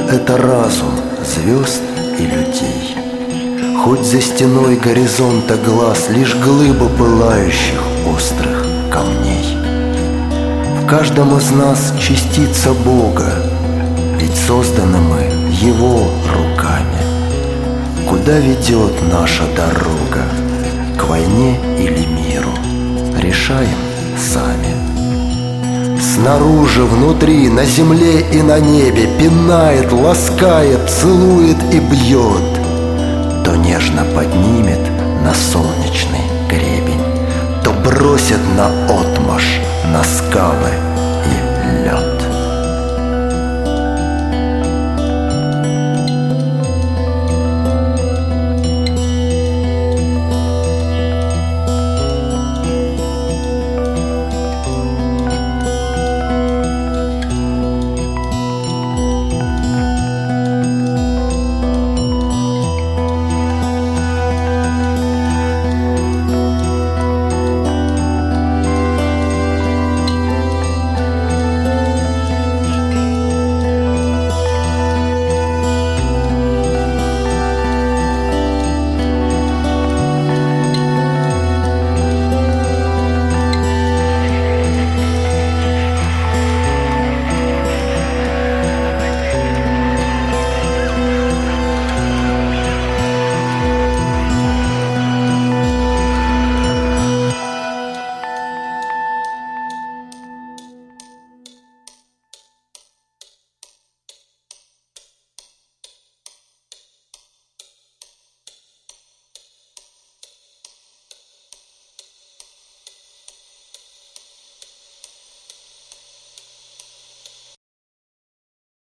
это разум звезд и людей. Хоть за стеной горизонта глаз лишь глыбы пылающих острых камней. В каждом из нас частица Бога, ведь созданы мы Его руками. Куда ведет наша дорога, к войне или миру, решаем сами. Снаружи, внутри, на земле и на небе пинает, ласкает, целует и бьет, то нежно поднимет на солнечный гребень, то бросит наотмашь на скалы